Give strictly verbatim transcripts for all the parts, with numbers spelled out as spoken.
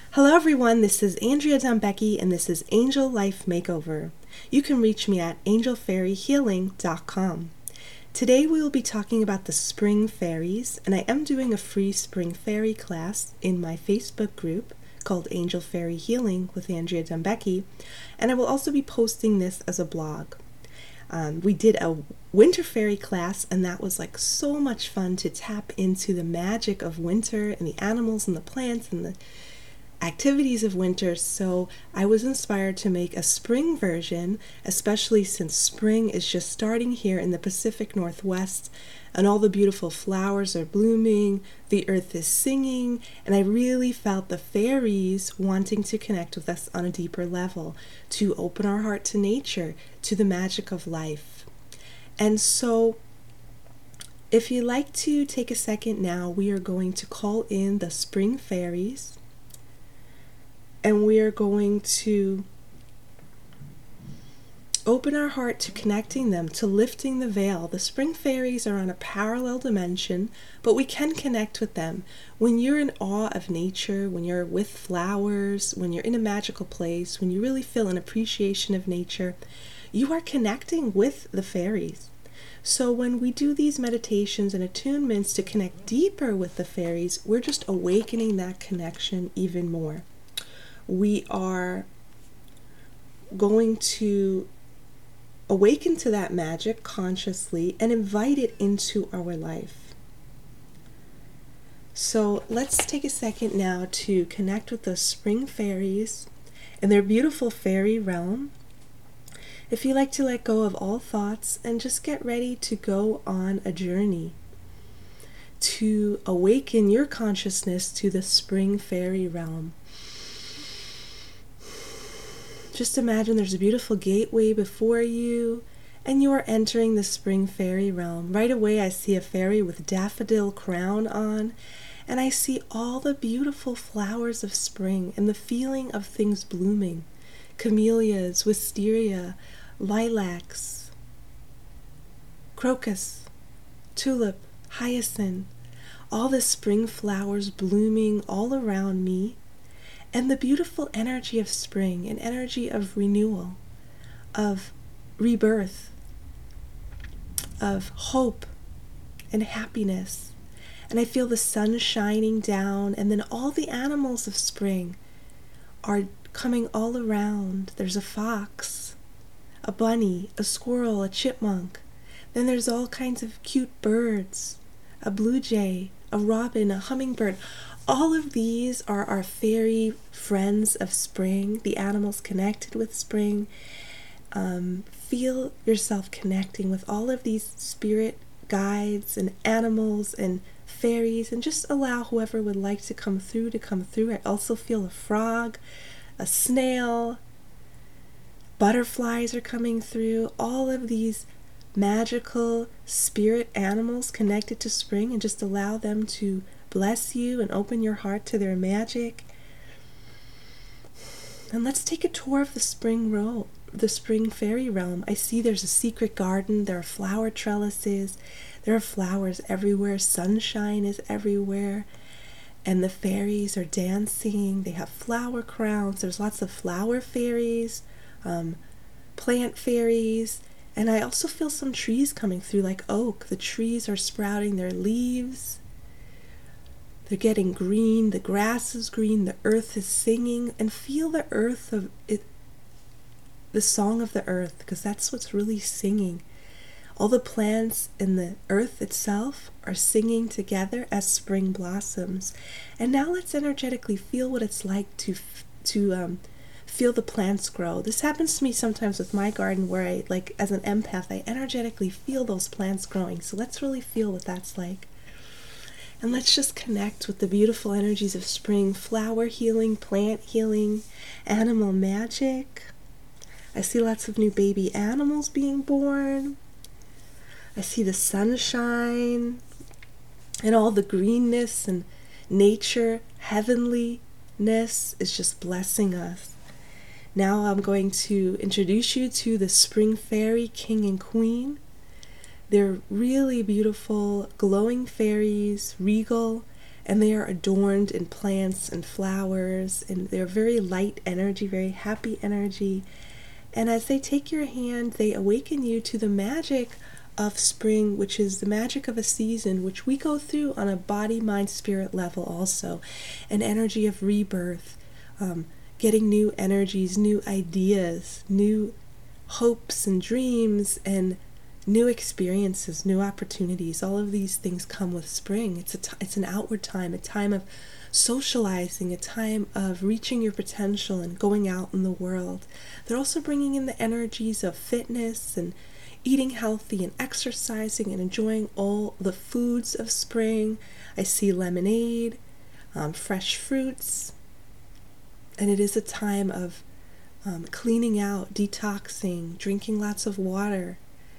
Hello everyone, this is Andrea Dumbecki and this is Angel Life Makeover. You can reach me at angel fairy healing dot com. Today we will be talking about the spring fairies, and I am doing a free spring fairy class in my Facebook group called Angel Fairy Healing with Andrea Dumbecki, and I will also be posting this as a blog. Um, we did a winter fairy class, and that was like so much fun to tap into the magic of winter and the animals and the plants and the activities of winter. So I was inspired to make a spring version, especially since spring is just starting here in the Pacific Northwest and all the beautiful flowers are blooming, the earth is singing, and I really felt the fairies wanting to connect with us on a deeper level, to open our heart to nature, to the magic of life. And so if you'd like to take a second now, we are going to call in the spring fairies. And we are going to open our heart to connecting them, to lifting the veil. The spring fairies are on a parallel dimension, but we can connect with them. When you're in awe of nature, when you're with flowers, when you're in a magical place, when you really feel an appreciation of nature, you are connecting with the fairies. So when we do these meditations and attunements to connect deeper with the fairies, we're just awakening that connection even more. We are going to awaken to that magic consciously and invite it into our life. So let's take a second now to connect with those spring fairies in their beautiful fairy realm. If you like to let go of all thoughts and just get ready to go on a journey to awaken your consciousness to the spring fairy realm. Just imagine there's a beautiful gateway before you, and you are entering the spring fairy realm. Right away I see a fairy with daffodil crown on, and I see all the beautiful flowers of spring and the feeling of things blooming. Camellias, wisteria, lilacs, crocus, tulip, hyacinth, all the spring flowers blooming all around me. And the beautiful energy of spring, an energy of renewal, of rebirth, of hope and happiness. And I feel the sun shining down, and then all the animals of spring are coming all around. There's a fox, a bunny, a squirrel, a chipmunk. Then there's all kinds of cute birds, a blue jay, a robin, a hummingbird. All of these are our fairy friends of spring, the animals connected with spring. Um, feel yourself connecting with all of these spirit guides and animals and fairies, and just allow whoever would like to come through to come through. I also feel a frog, a snail, butterflies are coming through. All of these magical spirit animals connected to spring, and just allow them to bless you and open your heart to their magic. And let's take a tour of the spring ro- the spring fairy realm. I see there's a secret garden, there are flower trellises, there are flowers everywhere, sunshine is everywhere, and the fairies are dancing. They have flower crowns. There's lots of flower fairies, um, plant fairies, and I also feel some trees coming through like oak. The trees are sprouting their leaves. They're getting green, the grass is green, the earth is singing, and feel the earth of it, the song of the earth, because that's what's really singing. All the plants in the earth itself are singing together as spring blossoms. And now let's energetically feel what it's like to to um, feel the plants grow. This happens to me sometimes with my garden, where I, like as an empath, I energetically feel those plants growing. So let's really feel what that's like. And let's just connect with the beautiful energies of spring, flower healing, plant healing, animal magic. I see lots of new baby animals being born. I see the sunshine and all the greenness and nature, heavenliness is just blessing us. Now I'm going to introduce you to the spring fairy king and queen. They're really beautiful, glowing fairies, regal, and they are adorned in plants and flowers, and they're very light energy, very happy energy. And as they take your hand, they awaken you to the magic of spring, which is the magic of a season, which we go through on a body, mind, spirit level also, an energy of rebirth, um, getting new energies, new ideas, new hopes and dreams, and new experiences, new opportunities. All of these things come with spring. It's a t- it's an outward time, a time of socializing, a time of reaching your potential and going out in the world. They're also bringing in the energies of fitness and eating healthy and exercising and enjoying all the foods of spring. I see lemonade, um, fresh fruits, and it is a time of um, cleaning out, detoxing, drinking lots of water,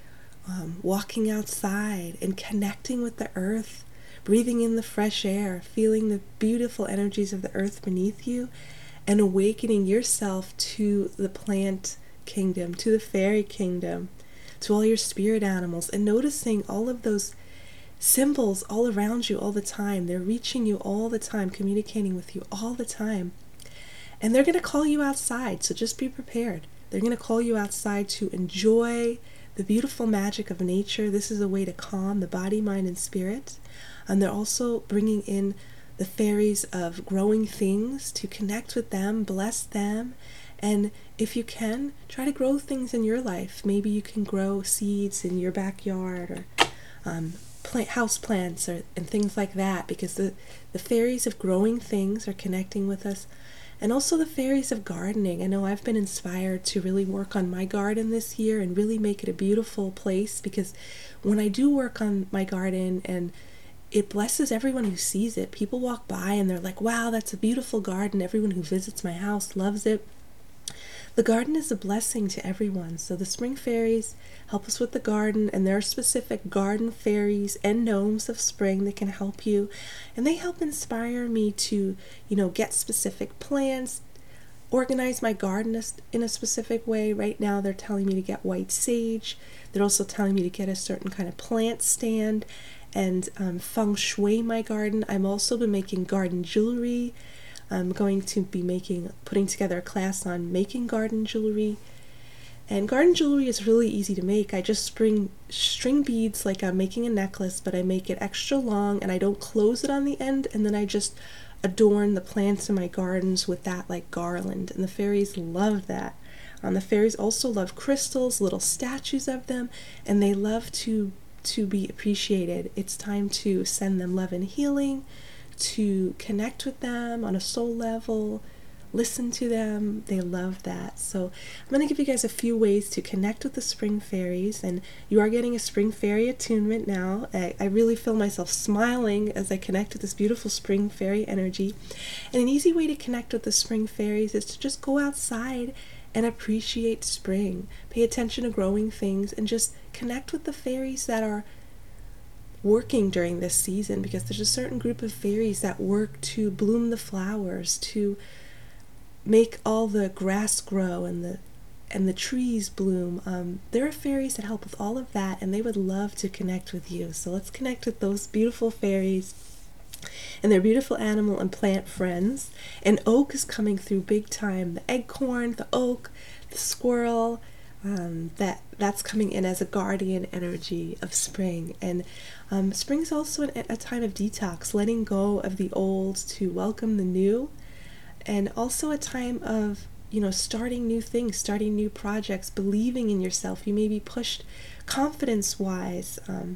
um, walking outside and connecting with the earth, breathing in the fresh air, feeling the beautiful energies of the earth beneath you, and awakening yourself to the plant kingdom, to the fairy kingdom, to all your spirit animals, and noticing all of those symbols all around you all the time. They're reaching you all the time, communicating with you all the time. And they're going to call you outside, so just be prepared. They're going to call you outside to enjoy the beautiful magic of nature. This is a way to calm the body, mind, and spirit. And they're also bringing in the fairies of growing things to connect with them, bless them, and if you can, try to grow things in your life. Maybe you can grow seeds in your backyard, or um, plant house plants, or and things like that, because the, the fairies of growing things are connecting with us. And also the fairies of gardening. I know I've been inspired to really work on my garden this year and really make it a beautiful place, because when I do work on my garden, and it blesses everyone who sees it. People walk by and they're like, wow, that's a beautiful garden. Everyone who visits my house loves it. The garden is a blessing to everyone. So the spring fairies help us with the garden, and there are specific garden fairies and gnomes of spring that can help you. And they help inspire me to, you know, get specific plants, organize my garden in a specific way. Right now they're telling me to get white sage. They're also telling me to get a certain kind of plant stand and um, feng shui my garden. I've also been making garden jewelry. I'm going to be making, putting together a class on making garden jewelry. And garden jewelry is really easy to make. I just string, string beads like I'm making a necklace, but I make it extra long and I don't close it on the end, and then I just adorn the plants in my gardens with that like garland, and the fairies love that. Um, the fairies also love crystals, little statues of them, and they love to to be appreciated. It's time to send them love and healing, to connect with them on a soul level, listen to them. They love that. So I'm going to give you guys a few ways to connect with the spring fairies, and you are getting a spring fairy attunement now. I, I really feel myself smiling as I connect with this beautiful spring fairy energy. And an easy way to connect with the spring fairies is to just go outside and appreciate spring. Pay attention to growing things and just connect with the fairies that are working during this season, because there's a certain group of fairies that work to bloom the flowers, to make all the grass grow and the and the trees bloom. Um, there are fairies that help with all of that, and they would love to connect with you. So let's connect with those beautiful fairies and their beautiful animal and plant friends. And oak is coming through big time. The acorn, the oak, the squirrel, um, that that's coming in as a guardian energy of spring. And um, spring is also an, a time of detox, letting go of the old to welcome the new, and also a time of, you know, starting new things, starting new projects, believing in yourself. You may be pushed confidence-wise um,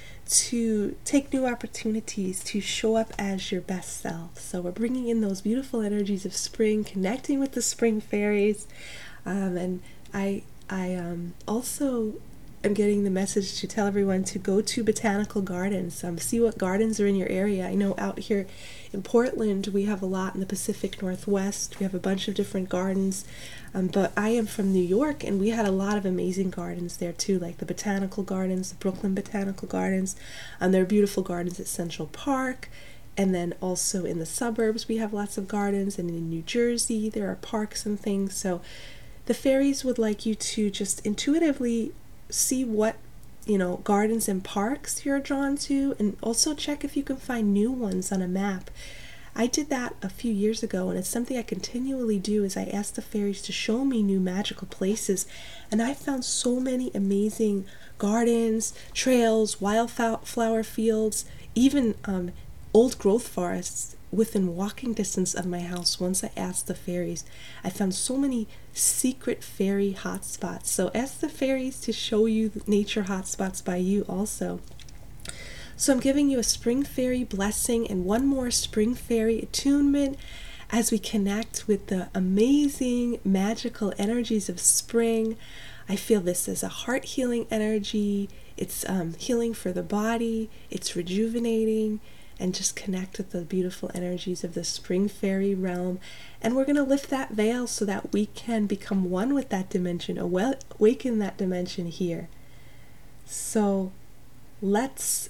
to take new opportunities, to show up as your best self. So we're bringing in those beautiful energies of spring, connecting with the spring fairies, um, and I I um, also am getting the message to tell everyone to go to botanical gardens, um, see what gardens are in your area. I know out here in Portland we have a lot in the Pacific Northwest. We have a bunch of different gardens, um, but I am from New York, and we had a lot of amazing gardens there too, like the Botanical Gardens, the Brooklyn Botanical Gardens. Um, there are beautiful gardens at Central Park, and then also in the suburbs we have lots of gardens, and in New Jersey there are parks and things. So the fairies would like you to just intuitively see what, you know, gardens and parks you're drawn to, and also check if you can find new ones on a map. I did that a few years ago, and it's something I continually do is I ask the fairies to show me new magical places, and I found so many amazing gardens, trails, wildflower fields, even um, old growth forests within walking distance of my house. Once I asked the fairies, I found so many secret fairy hotspots. So ask the fairies to show you nature hotspots by you also. So I'm giving you a spring fairy blessing and one more spring fairy attunement as we connect with the amazing magical energies of spring. I feel this as a heart healing energy. It's um, healing for the body. It's rejuvenating, and just connect with the beautiful energies of the spring fairy realm. And we're going to lift that veil so that we can become one with that dimension, awaken that dimension here. So let's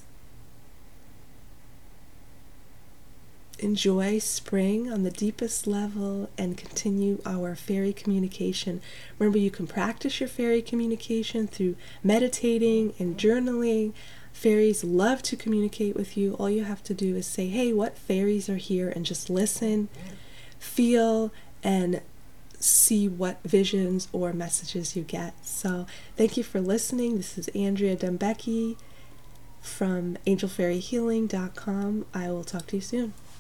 enjoy spring on the deepest level and continue our fairy communication. Remember, you can practice your fairy communication through meditating and journaling. Fairies love to communicate with you. All you have to do is say, hey, what fairies are here? And just listen, feel, and see what visions or messages you get. So thank you for listening. This is Andrea Dembecki from angel fairy healing dot com. I will talk to you soon.